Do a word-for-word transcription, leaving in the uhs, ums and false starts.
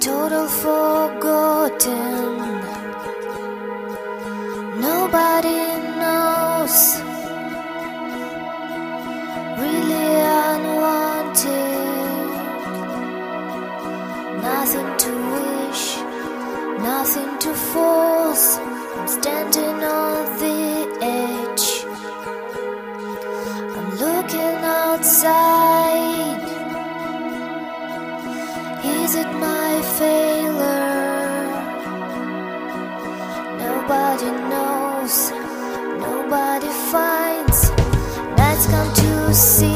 total forgotten. Nobody knows, really unwanted. Nothing to wish, nothing to force. I'm standing on the edge. I'm looking outside. Is it my failure? Nobody knows, nobody finds. Nights come to see